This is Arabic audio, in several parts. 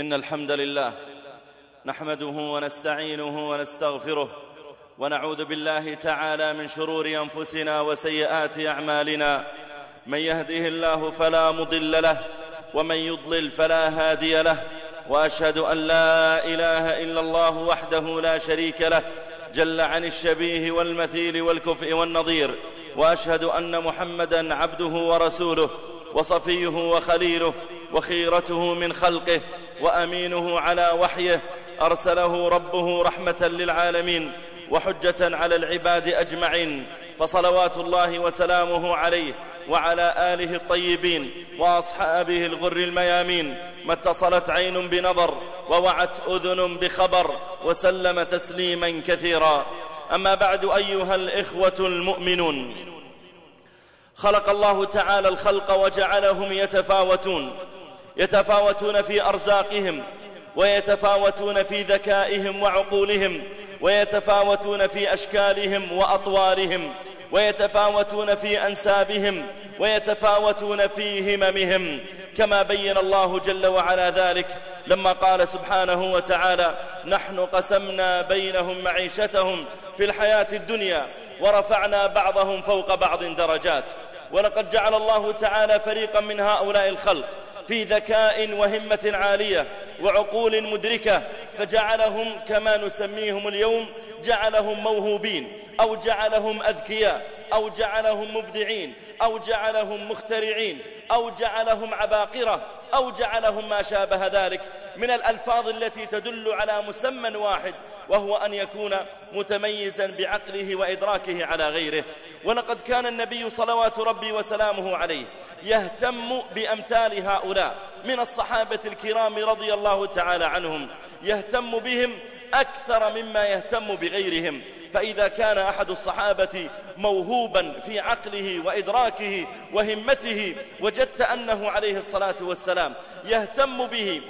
إن الحمد لله نحمده ونستعينه ونستغفره ونعوذ بالله تعالى من شرور أنفسنا وسيئات أعمالنا. من يهده الله فلا مضل له ومن يضلل فلا هادي له، وأشهد أن لا إله إلا الله وحده لا شريك له جل عن الشبيه والمثيل والكفء والنظير، وأشهد أن محمدًا عبده ورسوله وصفيه وخليله وخيرته من خلقه وأمينه على وحيه، أرسله ربه رحمة للعالمين وحجة على العباد أجمعين، فصلوات الله وسلامه عليه وعلى آله الطيبين وأصحابه الغر الميامين، ما اتصلت عين بنظر ووعت أذن بخبر، وسلم تسليما كثيرا. أما بعد، أيها الإخوة المؤمنون، خلق الله تعالى الخلق وجعلهم يتفاوتون في أرزاقهم، ويتفاوتون في ذكائهم وعقولهم، ويتفاوتون في أشكالهم وأطوارهم، ويتفاوتون في أنسابهم، ويتفاوتون في هممهم، كما بين الله جل وعلا ذلك لما قال سبحانه وتعالى: نحن قسمنا بينهم معيشتهم في الحياة الدنيا ورفعنا بعضهم فوق بعض درجات. ولقد جعل الله تعالى فريقا من هؤلاء الخلق في ذكاء وهمة عالية وعقول مدركة، فجعلهم كما نسميهم اليوم، جعلهم موهوبين، أو جعلهم أذكياء، أو جعلهم مبدعين، أو جعلهم مخترعين، أو جعلهم عباقرة، أو جعلهم ما شابه ذلك من الألفاظ التي تدل على مسمى واحد، وهو أن يكون متميزا بعقله وإدراكه على غيره. ولقد كان النبي صلوات ربي وسلامه عليه يهتم بأمثال هؤلاء من الصحابة الكرام رضي الله تعالى عنهم، يهتم بهم أكثر مما يهتم بغيرهم. فإذا كان أحد الصحابة موهوبا في عقله وإدراكه وهمته، وجدت أنه عليه الصلاة والسلام يهتم به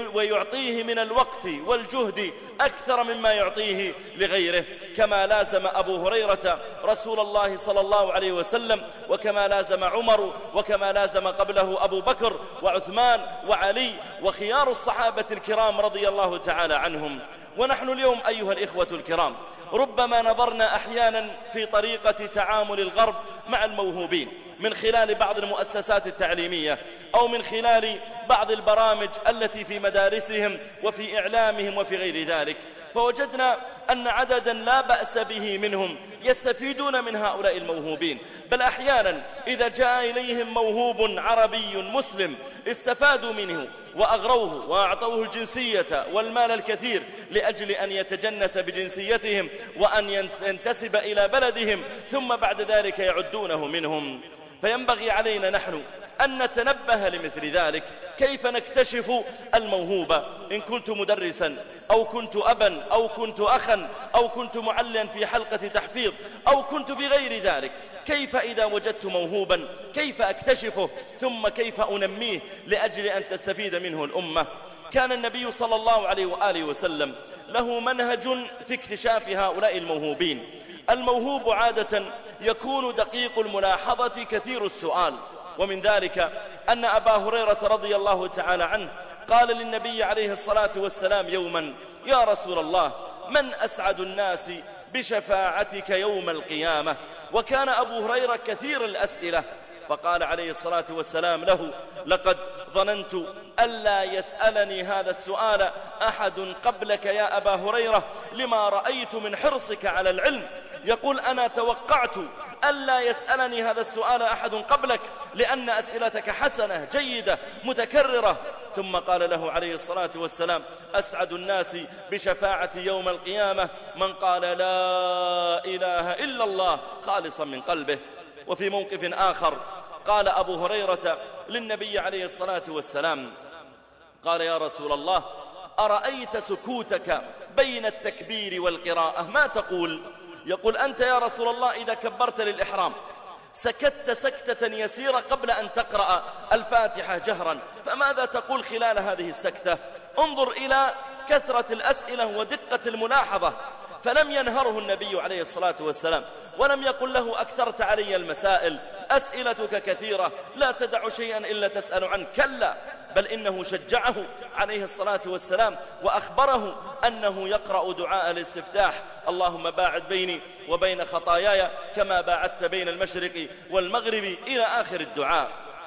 ويعطيه من الوقت والجهد أكثر مما يعطيه لغيره، كما لازم أبو هريرة رسول الله صلى الله عليه وسلم، وكما لازم عمر، وكما لازم قبله أبو بكر وعثمان وعلي وخيار الصحابة الكرام رضي الله تعالى عنهم. ونحن اليوم أيها الإخوة الكرام ربما نظرنا أحيانا في طريقة تعامل الغرب مع الموهوبين من خلال بعض المؤسسات التعليمية، أو من خلال بعض البرامج التي في مدارسهم وفي إعلامهم وفي غير ذلك، فوجدنا أن عددا لا بأس به منهم يستفيدون من هؤلاء الموهوبين، بل أحيانا إذا جاء إليهم موهوب عربي مسلم استفادوا منه وأغروه وأعطوه الجنسية والمال الكثير لأجل أن يتجنس بجنسيتهم وأن ينتسب إلى بلدهم، ثم بعد ذلك يعدونه منهم. فينبغي علينا نحن أن نتنبه لمثل ذلك. كيف نكتشف الموهوبة؟ إن كنت مدرسا، أو كنت أبا، أو كنت أخا، أو كنت معلما في حلقة تحفيظ، أو كنت في غير ذلك، كيف إذا وجدت موهوبا كيف أكتشفه، ثم كيف أنميه لأجل أن تستفيد منه الأمة؟ كان النبي صلى الله عليه وآله وسلم له منهج في اكتشاف هؤلاء الموهوبين. الموهوب عادة يكون دقيق الملاحظة كثير السؤال، ومن ذلك أن أبا هريرة رضي الله تعالى عنه قال للنبي عليه الصلاة والسلام يوما: يا رسول الله، من أسعد الناس بشفاعتك يوم القيامة؟ وكان أبو هريرة كثير الأسئلة، فقال عليه الصلاة والسلام له: لقد ظننت ألا يسألني هذا السؤال أحد قبلك يا أبا هريرة، لما رأيت من حرصك على العلم. يقول: أنا توقعت ألا يسألني هذا السؤال أحد قبلك، لأن أسئلتك حسنة جيدة متكررة. ثم قال له عليه الصلاة والسلام: أسعد الناس بشفاعة يوم القيامة من قال لا إله إلا الله خالصا من قلبه. وفي موقف آخر قال أبو هريرة للنبي عليه الصلاة والسلام، قال: يا رسول الله، أرأيت سكوتك بين التكبير والقراءة ما تقول؟ يقول: أنت يا رسول الله إذا كبرت للإحرام سكت سكتة يسيرة قبل أن تقرأ الفاتحة جهرا، فماذا تقول خلال هذه السكتة؟ انظر إلى كثرة الأسئلة ودقة الملاحظة. فلم ينهره النبي عليه الصلاة والسلام ولم يقل له أكثرت علي المسائل، أسئلتك كثيرة، لا تدع شيئا إلا تسأل عنه. كلا، بل إنه شجعه عليه الصلاة والسلام وأخبره أنه يقرأ دعاء الاستفتاح: اللهم باعد بيني وبين خطاياي كما باعدت بين المشرق والمغرب، إلى آخر الدعاء.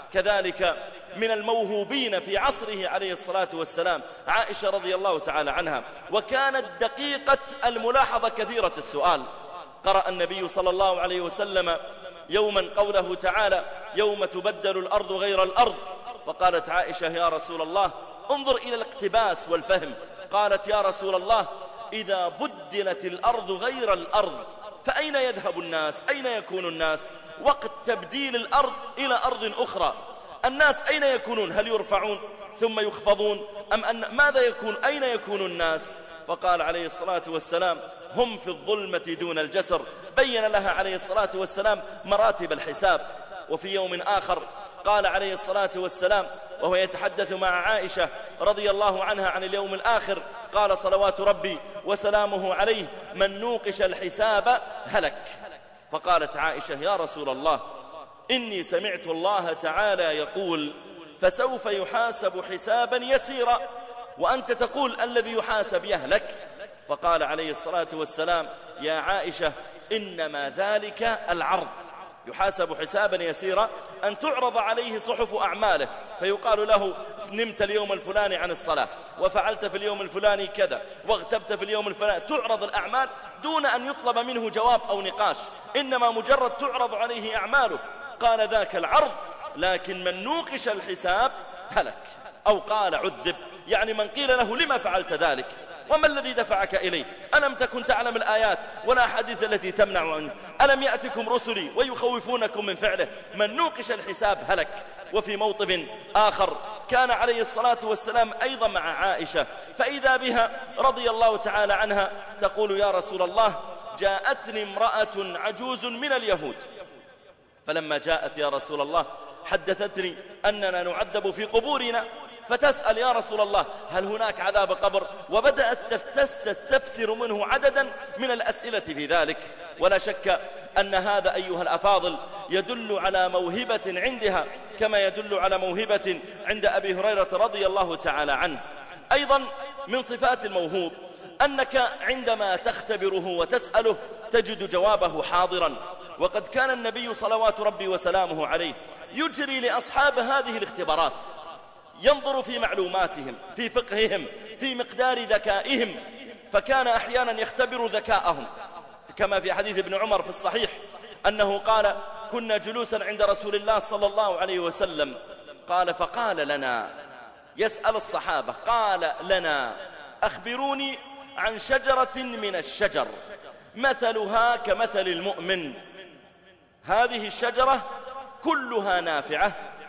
كذلك من الموهوبين في عصره عليه الصلاة والسلام عائشة رضي الله تعالى عنها، وكانت دقيقة الملاحظة كثيرة السؤال. قرأ النبي صلى الله عليه وسلم يوما قوله تعالى: يوم تبدل الأرض غير الأرض، فقالت عائشة: يا رسول الله انظر إلى الاقتباس والفهم. قالت: يا رسول الله إذا بدلت الأرض غير الأرض فأين يذهب الناس؟ أين يكون الناس وقت تبديل الأرض إلى أرض أخرى؟ الناس أين يكونون؟ هل يرفعون ثم يخفضون أم ماذا يكون؟ أين يكون الناس؟ فقال عليه الصلاة والسلام: هم في الظلمة دون الجسر. بين لها عليه الصلاة والسلام مراتب الحساب. وفي يوم آخر قال عليه الصلاة والسلام وهو يتحدث مع عائشة رضي الله عنها عن اليوم الآخر، قال صلوات ربي وسلامه عليه: من نوقش الحساب هلك. فقالت عائشة: يا رسول الله إني سمعت الله تعالى يقول: فسوف يحاسب حسابا يسيرا، وأنت تقول الذي يحاسب يهلك. فقال عليه الصلاة والسلام: يا عائشة إنما ذلك العرض. يحاسب حسابا يسيرا أن تعرض عليه صحف أعماله، فيقال له: نمت اليوم الفلاني عن الصلاة، وفعلت في اليوم الفلاني كذا، واغتبت في اليوم الفلاني. تعرض الأعمال دون أن يطلب منه جواب أو نقاش، إنما مجرد تعرض عليه أعماله. قال: ذاك العرض، لكن من نوقش الحساب هلك. أو قال: عذب، يعني من قيل له: لما فعلت ذلك؟ وما الذي دفعك إليه؟ ألم تكن تعلم الآيات والأحاديث التي تمنع عنه؟ ألم يأتكم رسلي ويخوفونكم من فعله؟ من نوقش الحساب هلك. وفي موطب آخر كان عليه الصلاة والسلام أيضا مع عائشة، فإذا بها رضي الله تعالى عنها تقول: يا رسول الله جاءتني امرأة عجوز من اليهود، فلما جاءت يا رسول الله حدثتني أننا نعذب في قبورنا، فتسأل: يا رسول الله هل هناك عذاب قبر؟ وبدأت تستفسر منه عددا من الأسئلة في ذلك. ولا شك أن هذا أيها الأفاضل يدل على موهبة عندها، كما يدل على موهبة عند أبي هريرة رضي الله تعالى عنه. أيضا من صفات الموهوب أنك عندما تختبره وتسأله تجد جوابه حاضرا. وقد كان النبي صلوات ربي وسلامه عليه يجري لأصحاب هذه الاختبارات، ينظر في معلوماتهم، في فقههم، في مقدار ذكائهم، فكان أحيانا يختبر ذكاءهم، كما في حديث ابن عمر في الصحيح أنه قال: كنا جلوسا عند رسول الله صلى الله عليه وسلم، قال: فقال لنا، يسأل الصحابة، قال لنا: أخبروني عن شجرة من الشجر مثلها كمثل المؤمن. هذه الشجرة كلها نافعة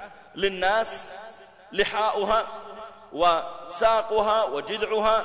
للناس، لحاؤها وساقها وجذعها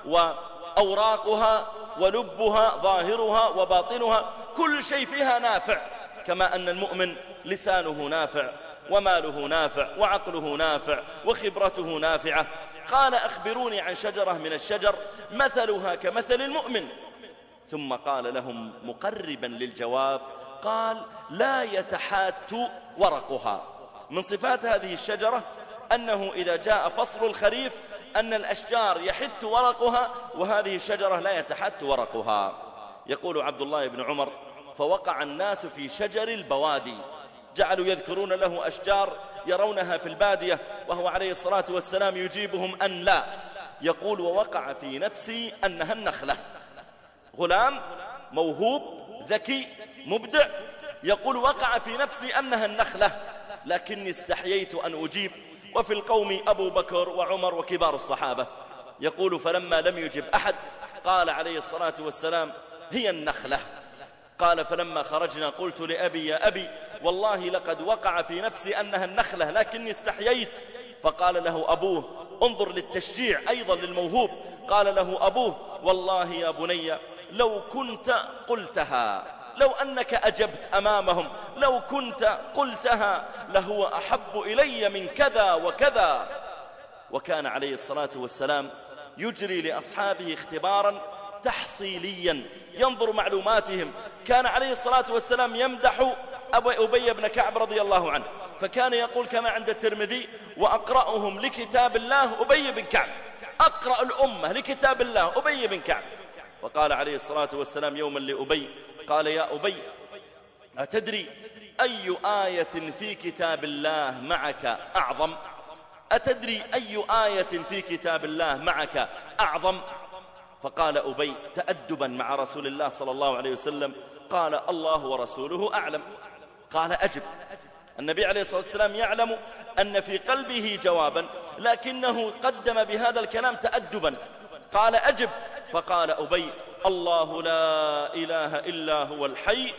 وأوراقها ولبها ظاهرها وباطنها، كل شيء فيها نافع، كما أن المؤمن لسانه نافع وماله نافع وعقله نافع وخبرته نافعة. قال: أخبروني عن شجرة من الشجر مثلها كمثل المؤمن. ثم قال لهم مقربا للجواب، قال: لا يتحات ورقها. من صفات هذه الشجرة أنه إذا جاء فصل الخريف أن الأشجار يحت ورقها، وهذه الشجرة لا يتحت ورقها. يقول عبد الله بن عمر: فوقع الناس في شجر البوادي، جعلوا يذكرون له أشجار يرونها في البادية، وهو عليه الصلاة والسلام يجيبهم أن لا. يقول: ووقع في نفسي أنها النخلة. غلام موهوب ذكي مبدع، يقول: وقع في نفسي أنها النخلة، لكني استحييت أن أجيب، وفي القوم أبو بكر وعمر وكبار الصحابة. يقول: فلما لم يجب أحد قال عليه الصلاة والسلام: هي النخلة. قال: فلما خرجنا قلت لأبي: يا أبي والله لقد وقع في نفسي أنها النخلة لكني استحييت. فقال له أبوه، انظر للتشجيع أيضا للموهوب، قال له أبوه: والله يا بني لو كنت قلتها، لو أنك أجبت أمامهم، لو كنت قلتها لهو أحب إلي من كذا وكذا. وكان عليه الصلاة والسلام يجري لأصحابه اختبارا تحصيليا ينظر معلوماتهم. كان عليه الصلاة والسلام يمدح أبي بن كعب رضي الله عنه، فكان يقول كما عند الترمذي: وأقرأهم لكتاب الله أبي بن كعب، أقرأ الأمة لكتاب الله أبي بن كعب. فقال عليه الصلاة والسلام يوما لأبي، قال: يا أبي، أتدري أي آية في كتاب الله معك أعظم؟ أتدري أي آية في كتاب الله معك أعظم؟ فقال أبي تأدبا مع رسول الله صلى الله عليه وسلم، قال: الله ورسوله أعلم. قال: أجب. النبي عليه الصلاة والسلام يعلم أن في قلبه جوابا، لكنه قدم بهذا الكلام تأدبا. قال: أجب. فقال أبي: الله لا إله إلا هو الحي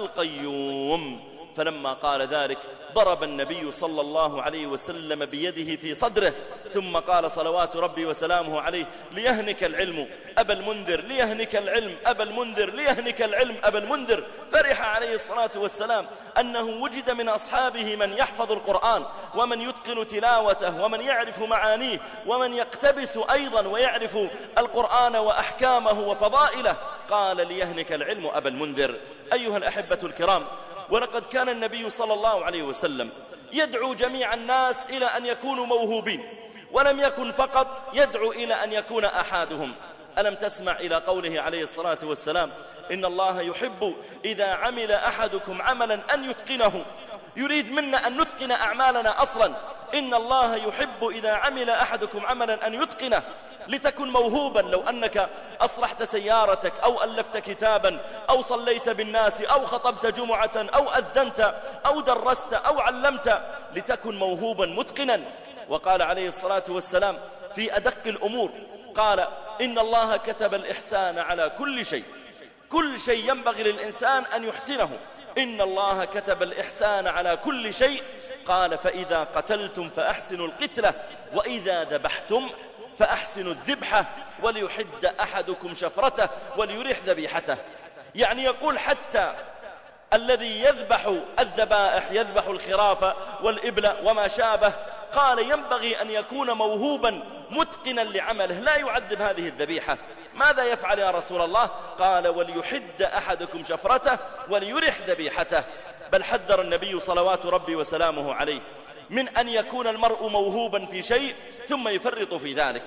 القيوم. فلما قال ذلك ضرب النبي صلى الله عليه وسلم بيده في صدره، ثم قال صلوات ربي وسلامه عليه: ليهنك العلم أبا المنذر، ليهنك العلم أبا المنذر، ليهنك العلم أبا المنذر. فرح عليه الصلاة والسلام أنه وجد من أصحابه من يحفظ القرآن، ومن يتقن تلاوته، ومن يعرف معانيه، ومن يقتبس أيضا ويعرف القرآن وأحكامه وفضائله. قال: ليهنك العلم أبا المنذر. أيها الأحبة الكرام، ولقد كان النبي صلى الله عليه وسلم يدعو جميع الناس إلى أن يكونوا موهوبين، ولم يكن فقط يدعو إلى أن يكون أحدهم. ألم تسمع إلى قوله عليه الصلاة والسلام: إن الله يحب إذا عمل أحدكم عملا أن يتقنه. يريد منا أن نتقن أعمالنا أصلا. إن الله يحب إذا عمل أحدكم عملا أن يتقنه. لتكن موهوبا، لو أنك أصلحت سيارتك أو ألفت كتابا أو صليت بالناس أو خطبت جمعة أو أذنت أو درست أو علمت، لتكن موهوبا متقنا. وقال عليه الصلاة والسلام في أدق الأمور، قال: إن الله كتب الإحسان على كل شيء. كل شيء ينبغي للإنسان أن يحسنه. إن الله كتب الإحسان على كل شيء. قال: فإذا قتلتم فأحسنوا القتلة، وإذا ذبحتم فأحسنوا الذبحة، وليحد أحدكم شفرته وليريح ذبيحته. يعني يقول حتى الذي يذبح الذبائح، يذبح الخراف والإبل وما شابه، قال ينبغي أن يكون موهوبا متقنا لعمله، لا يعذب هذه الذبيحة. ماذا يفعل يا رسول الله؟ قال: وليحد أحدكم شفرته وليريح ذبيحته. بل حذر النبي صلوات ربي وسلامه عليه من أن يكون المرء موهوبا في شيء ثم يفرط في ذلك.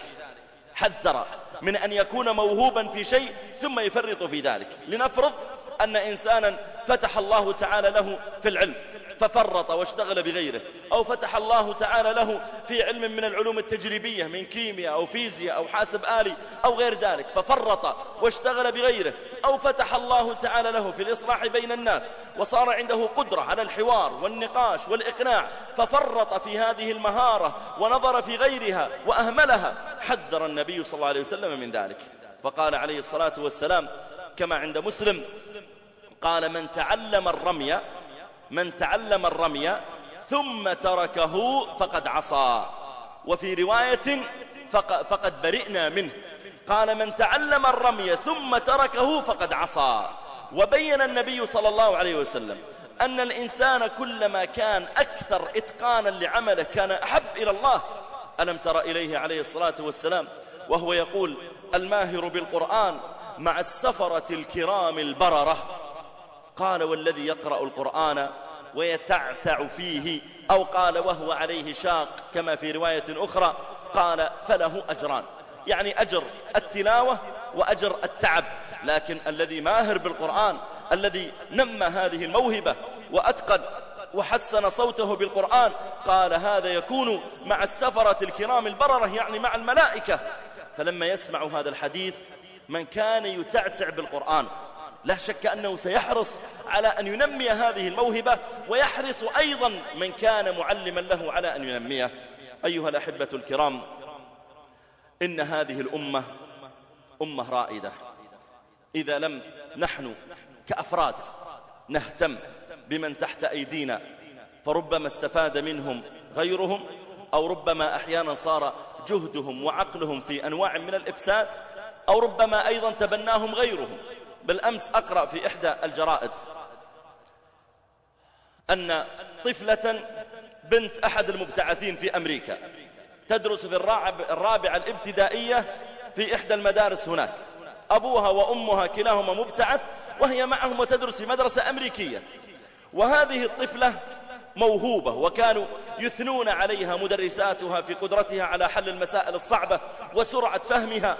حذر من أن يكون موهوبا في شيء ثم يفرط في ذلك. لنفرض أن إنسانا فتح الله تعالى له في العلم ففرط واشتغل بغيره، أو فتح الله تعالى له في علم من العلوم التجريبية من كيمياء أو فيزياء أو حاسب آلي أو غير ذلك ففرط واشتغل بغيره، أو فتح الله تعالى له في الإصلاح بين الناس وصار عنده قدرة على الحوار والنقاش والإقناع ففرط في هذه المهارة ونظر في غيرها وأهملها. حذر النبي صلى الله عليه وسلم من ذلك، فقال عليه الصلاة والسلام كما عند مسلم، قال: من تعلم الرمي ثم تركه فقد عصى. وفي رواية فقد برئنا منه. قال: من تعلم الرمي ثم تركه فقد عصى. وبين النبي صلى الله عليه وسلم أن الإنسان كلما كان أكثر إتقانا لعمله كان أحب إلى الله. ألم تر إليه عليه الصلاة والسلام وهو يقول: الماهر بالقرآن مع السفرة الكرام البررة. قال: والذي يقرأ القرآن ويتعتع فيه، أو قال وهو عليه شاق كما في رواية أخرى، قال: فله أجران، يعني أجر التلاوة وأجر التعب. لكن الذي ماهر بالقرآن، الذي نمى هذه الموهبة وأتقن وحسن صوته بالقرآن، قال: هذا يكون مع السفرة الكرام البررة، يعني مع الملائكة. فلما يسمع هذا الحديث من كان يتعتع بالقرآن لا شك أنه سيحرص على أن ينمي هذه الموهبة، ويحرص أيضا من كان معلما له على أن ينميه. أيها الأحبة الكرام، إن هذه الأمة أمة رائدة. إذا لم نحن كأفراد نهتم بمن تحت أيدينا فربما استفاد منهم غيرهم، أو ربما أحيانا صار جهدهم وعقلهم في أنواع من الإفساد، أو ربما أيضا تبناهم غيرهم. بالأمس أقرأ في إحدى الجرائد أن طفلة بنت أحد المبتعثين في أمريكا تدرس في الرابعة الابتدائية في إحدى المدارس هناك، أبوها وأمها كلاهما مبتعث، وهي معهم وتدرس في مدرسة أمريكية. وهذه الطفلة موهوبة، وكانوا يثنون عليها مدرساتها في قدرتها على حل المسائل الصعبة وسرعة فهمها،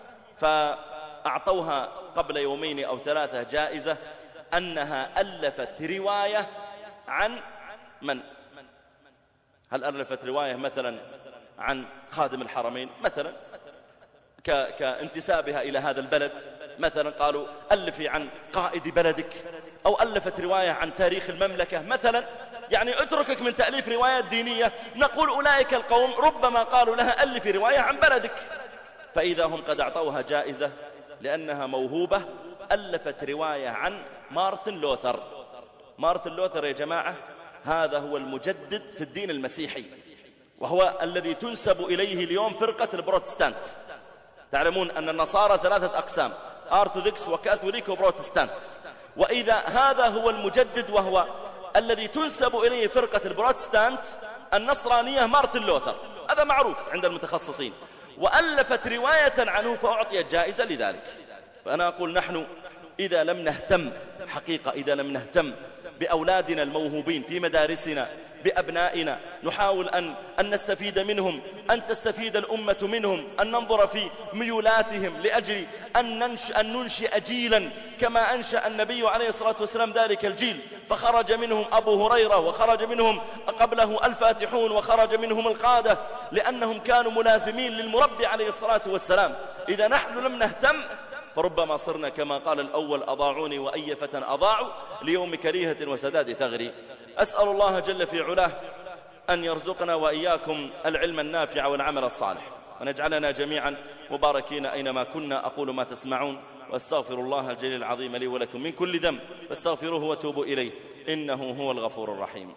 فأعطوها قبل يومين أو 3 جائزة أنها ألفت رواية عن من؟ هل ألفت رواية مثلا عن خادم الحرمين مثلا كانتسابها إلى هذا البلد، مثلا قالوا ألفي عن قائد بلدك، أو ألفت رواية عن تاريخ المملكة مثلا. يعني اتركك من تأليف روايات دينية، نقول أولئك القوم ربما قالوا لها ألفي رواية عن بلدك، فإذا هم قد أعطوها جائزة لأنها موهوبة. ألفت رواية عن مارتن لوثر. مارتن لوثر يا جماعة هذا هو المجدد في الدين المسيحي، وهو الذي تنسب إليه اليوم فرقة البروتستانت. تعلمون أن النصارى 3 أقسام: أرثوذكس وكاثوليك وبروتستانت. وإذا هذا هو المجدد وهو الذي تنسب إليه فرقة البروتستانت النصرانية مارتن لوثر، هذا معروف عند المتخصصين، وألفت رواية عنه فأعطيت جائزة لذلك. فأنا أقول نحن إذا لم نهتم حقيقة، إذا لم نهتم بأولادنا الموهوبين في مدارسنا، بأبنائنا، نحاول أن نستفيد منهم، أن تستفيد الأمة منهم، أن ننظر في ميولاتهم لأجل أن ننشئ جيلا كما أنشأ النبي عليه الصلاة والسلام ذلك الجيل، فخرج منهم أبو هريرة، وخرج منهم قبله الفاتحون، وخرج منهم القادة، لأنهم كانوا ملازمين للمربي عليه الصلاة والسلام. إذا نحن لم نهتم فربما صرنا كما قال الأول: أضاعوني وأي فتى أضاعوا ليوم كريهة وسداد ثغري. أسأل الله جل في علاه أن يرزقنا وإياكم العلم النافع والعمل الصالح، ونجعلنا جميعا مباركين أينما كنا. أقول ما تسمعون، وأستغفر الله الجليل العظيم لي ولكم من كل ذنب، فاستغفروه وتوبوا إليه إنه هو الغفور الرحيم.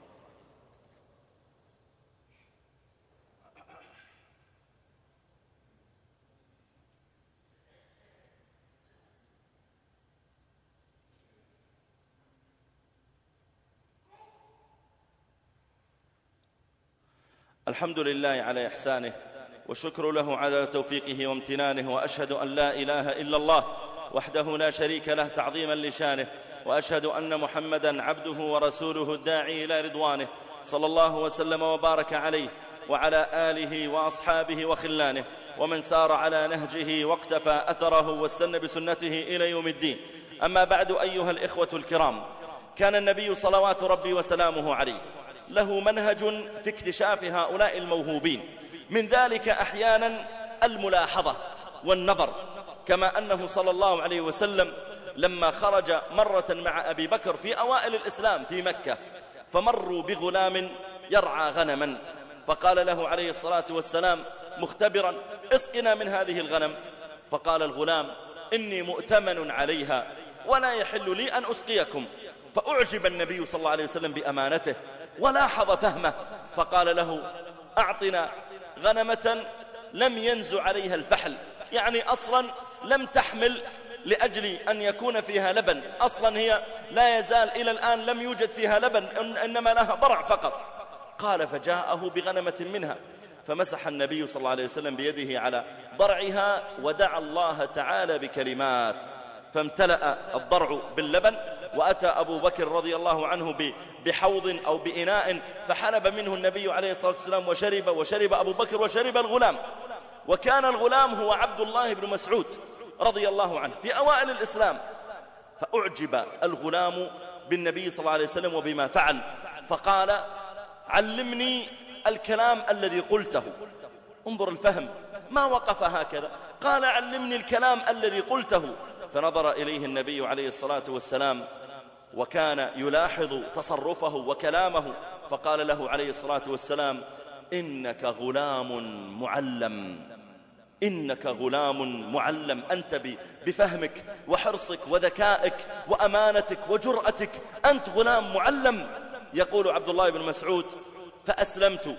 الحمد لله على إحسانه، والشكر له على توفيقه وامتنانه، وأشهد أن لا إله إلا الله وحده لا شريك له تعظيما لشانه، وأشهد أن محمدا عبده ورسوله الداعي إلى رضوانه، صلى الله وسلم وبارك عليه وعلى آله وأصحابه وخلانه ومن سار على نهجه واقتفى أثره واستنى بسنته إلى يوم الدين. أما بعد، أيها الإخوة الكرام، كان النبي صلوات ربي وسلامه عليه له منهج في اكتشاف هؤلاء الموهوبين، من ذلك أحيانا الملاحظة والنظر، كما أنه صلى الله عليه وسلم لما خرج مرة مع أبي بكر في أوائل الإسلام في مكة، فمروا بغلام يرعى غنما، فقال له عليه الصلاة والسلام مختبرا: اسقنا من هذه الغنم. فقال الغلام: إني مؤتمن عليها ولا يحل لي أن أسقيكم. فأعجب النبي صلى الله عليه وسلم بأمانته ولاحظ فهمه، فقال له: أعطنا غنمة لم ينز عليها الفحل، يعني أصلا لم تحمل لأجل أن يكون فيها لبن، أصلا هي لا يزال إلى الآن لم يوجد فيها لبن، إنما لها ضرع فقط. قال: فجاءه بغنمة منها، فمسح النبي صلى الله عليه وسلم بيده على ضرعها ودعا الله تعالى بكلمات، فامتلأ الضرع باللبن، وأتى أبو بكر رضي الله عنه بحوض أو بإناء، فحلب منه النبي عليه الصلاة والسلام وشرب أبو بكر وشرب الغلام. وكان الغلام هو عبد الله بن مسعود رضي الله عنه في أوائل الإسلام. فأعجب الغلام بالنبي صلى الله عليه وسلم وبما فعل، فقال: علمني الكلام الذي قلته. انظر الفهم، ما وقف هكذا، قال: علمني الكلام الذي قلته. فنظر إليه النبي عليه الصلاة والسلام وكان يلاحظ تصرفه وكلامه، فقال له عليه الصلاة والسلام: إنك غلام معلم، إنك غلام معلم، أنت بفهمك وحرصك وذكائك وأمانتك وجرأتك أنت غلام معلم. يقول عبد الله بن مسعود: فأسلمت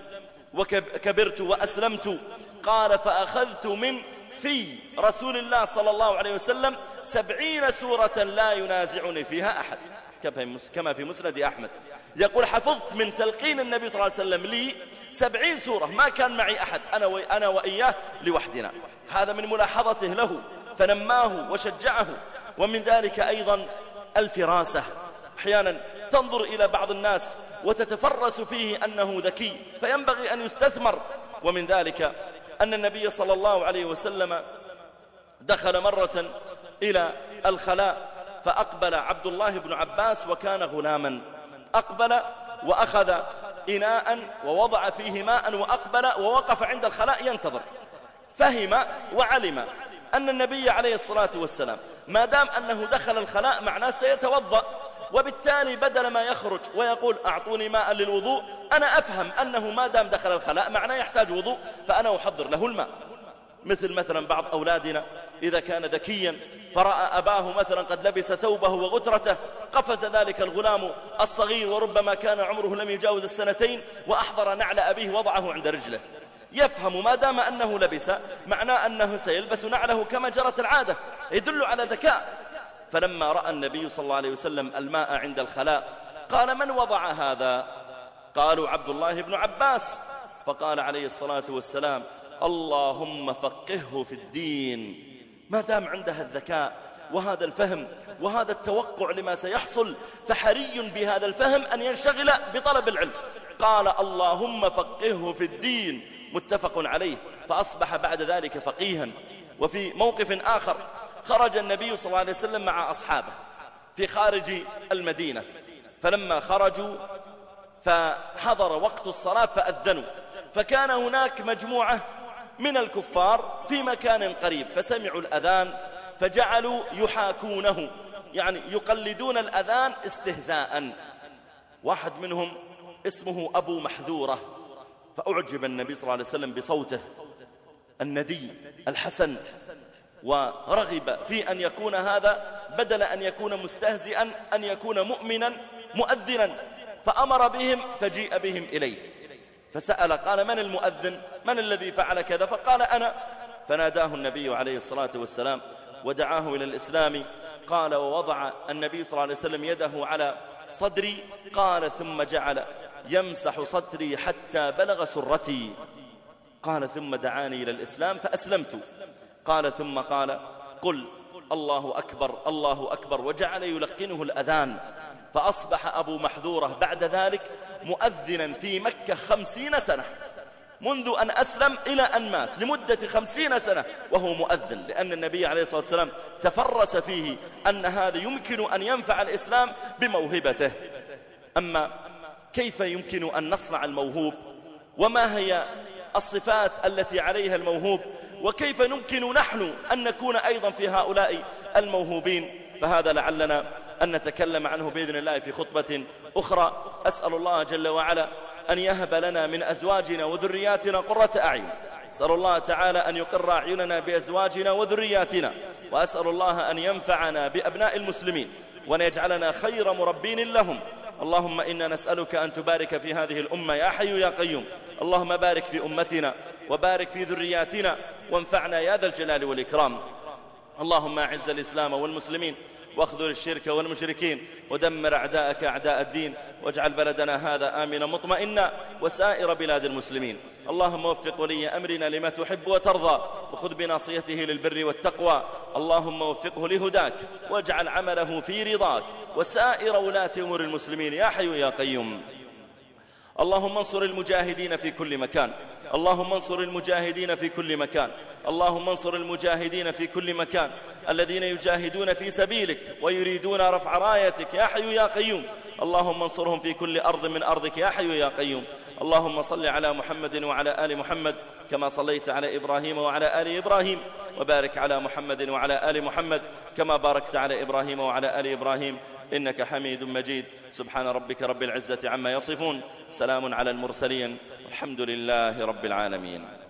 وكبرت وأسلمت. قال: فأخذت من في رسول الله صلى الله عليه وسلم 70 سورة لا ينازعني فيها أحد، كما في مسند أحمد. يقول: حفظت من تلقين النبي صلى الله عليه وسلم لي 70 سورة ما كان معي أحد، أنا وإياه لوحدنا. هذا من ملاحظته له فنماه وشجعه. ومن ذلك أيضا الفراسة. أحيانا تنظر إلى بعض الناس وتتفرس فيه أنه ذكي فينبغي أن يستثمر. ومن ذلك أن النبي صلى الله عليه وسلم دخل مرة إلى الخلاء فأقبل عبد الله بن عباس وكان غلاما، أقبل وأخذ إناء ووضع فيه ماء وأقبل ووقف عند الخلاء ينتظر. فهم وعلم أن النبي عليه الصلاة والسلام ما دام أنه دخل الخلاء معناه سيتوضأ، وبالتالي بدل ما يخرج ويقول أعطوني ماء للوضوء، أنا أفهم أنه ما دام دخل الخلاء معناه يحتاج وضوء فأنا أحضر له الماء. مثلا بعض أولادنا إذا كان ذكيا فرأى أباه مثلا قد لبس ثوبه وغترته، قفز ذلك الغلام الصغير وربما كان عمره لم يجاوز السنتين وأحضر نعل أبيه وضعه عند رجله، يفهم ما دام أنه لبس معناه أنه سيلبس نعله كما جرت العادة، يدل على ذكاء. فلما رأى النبي صلى الله عليه وسلم الماء عند الخلاء قال: من وضع هذا؟ قالوا: عبد الله بن عباس. فقال عليه الصلاة والسلام: اللهم فقهه في الدين. ما دام عندها الذكاء وهذا الفهم وهذا التوقع لما سيحصل فحري بهذا الفهم أن ينشغل بطلب العلم. قال: اللهم فقهه في الدين، متفق عليه. فأصبح بعد ذلك فقيها. وفي موقف آخر خرج النبي صلى الله عليه وسلم مع أصحابه في خارج المدينة، فلما خرجوا فحضر وقت الصلاة فأذنوا، فكان هناك مجموعة من الكفار في مكان قريب فسمعوا الأذان فجعلوا يحاكونه، يعني يقلدون الأذان استهزاء. واحد منهم اسمه أبو محذورة، فأعجب النبي صلى الله عليه وسلم بصوته الندي الحسن، ورغب في أن يكون هذا بدل أن يكون مستهزئا أن يكون مؤمنا مؤذنا، فأمر بهم فجيء بهم إليه فسأل قال: من المؤذن؟ من الذي فعل كذا؟ فقال: أنا. فناداه النبي عليه الصلاة والسلام ودعاه إلى الإسلام. قال: ووضع النبي صلى الله عليه وسلم يده على صدري، قال: ثم جعل يمسح صدري حتى بلغ سرتي. قال: ثم دعاني إلى الإسلام فأسلمت. قال: ثم قال: قل الله أكبر الله أكبر، وجعل يلقنه الأذان. فأصبح أبو محذورة بعد ذلك مؤذنا في مكة 50 سنة، منذ أن أسلم إلى أن مات لمدة 50 سنة وهو مؤذن، لأن النبي عليه الصلاة والسلام تفرس فيه أن هذا يمكن أن ينفع الإسلام بموهبته. أما كيف يمكن أن نصنع الموهوب؟ وما هي الصفات التي عليها الموهوب؟ وكيف يمكن نحن أن نكون أيضا في هؤلاء الموهوبين؟ فهذا لعلنا أن نتكلم عنه بإذن الله في خطبة أخرى. أسأل الله جل وعلا أن يهب لنا من أزواجنا وذرياتنا قرة أعين. أسأل الله تعالى أن يقر أعيننا بأزواجنا وذرياتنا، وأسأل الله أن ينفعنا بأبناء المسلمين وأن يجعلنا خير مربين لهم. اللهم إنا نسألك أن تبارك في هذه الأمة يا حي يا قيوم. اللهم بارك في أمتنا وبارك في ذرياتنا وانفعنا يا ذا الجلال والإكرام. اللهم أعز الإسلام والمسلمين واخذل الشرك والمشركين ودمر أعداءك أعداء الدين، واجعل بلدنا هذا آمنا مطمئنا وسائر بلاد المسلمين. اللهم وفق ولي أمرنا لما تحب وترضى، وخذ بناصيته للبر والتقوى. اللهم وفقه لهداك واجعل عمله في رضاك وسائر ولاة أمور المسلمين يا حي يا قيوم. اللهم انصر المجاهدين في كل مكان، اللهم انصر المجاهدين في كل مكان، اللهم انصر المجاهدين في كل مكان الذين يجاهدون في سبيلك ويريدون رفع رايتك يا حي يا قيوم. اللهم انصرهم في كل أرض من أرضك يا حي يا قيوم. اللهم صل على محمد وعلى آل محمد كما صليت على إبراهيم وعلى آل إبراهيم، وبارك على محمد وعلى آل محمد كما باركت على إبراهيم وعلى آل إبراهيم إنك حميد مجيد. سبحان ربك رب العزة عما يصفون، سلام على المرسلين، الحمد لله رب العالمين.